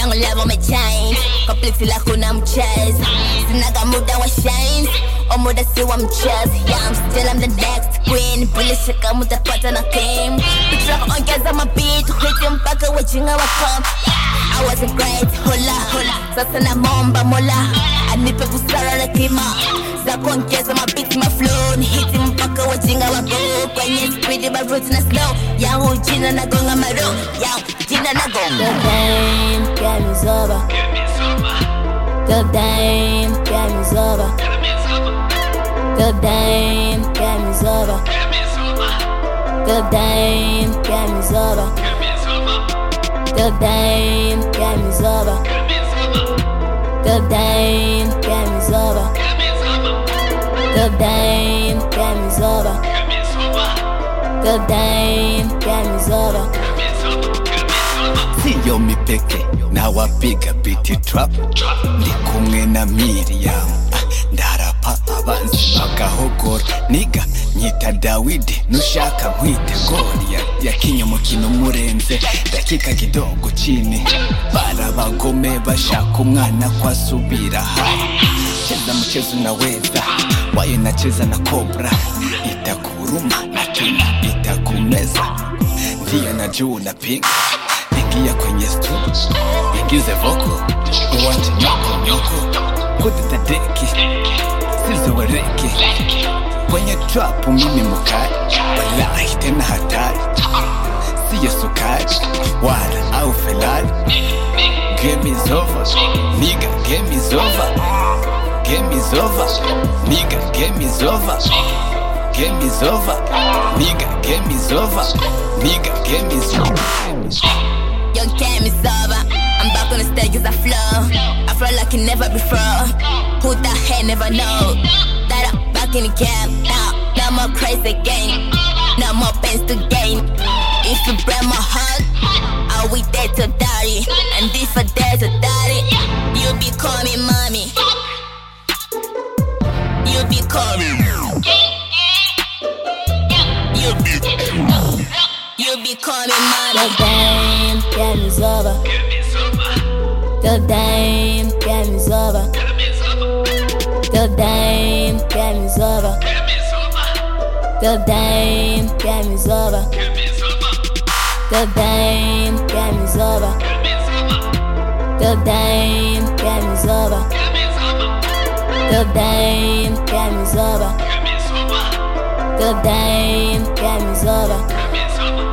yangu love umechange complex la kuna mcheza sinaga muda wa shines muda si wa mcheza yeah I'm still I'm the next queen bila shaka mutapata na game Trap ongeza mabeat hit mpaka wajinga wa pump I wasn't great hola sasa na momba mola anipe busara na kima za kuongeza mabeat maflow ni hit mpaka wajinga wa go kwenye speed but route na slow yangu jina na gonga maro yangu jina na gonga the game game is over the game game is over the game game is over the game game is over the game game is over the game game is over the game game is over the game game is over siyo mipeke na wapiga beat trap ndi kumwe na Miriam ndarapa abanzi bagahogora niga nyita Dawidi nushaka nkwite Goliath yakinye umukino murenze dakika kidogo chini barabagome bashaka umwana kwasubira cheza mchezo unaweza waye nacheza na Cobra itakuruma na tena itakumeza ndiye najua na pink ingia kwenye studio ingize vocal uwache nyoko kudita deki sizo wareki kwenye trap mimi mukari wallahi tena hatari siyo sukari wala au Ferrari game is over nigga game is over game is over nigga game is over game is over nigga game is over nigga game is over your game is over I'm back on the stage as I flow like it never before who the hell never know that I'm back in the game now no more crazy game no more pains to gain if you break my heart I'll be there to die and if I dare to die you be calling mommy you be calling you be calling mommy the game is over the game game is over the game game is over the game game is over the game game is over the game game is over the game game is over the game game is over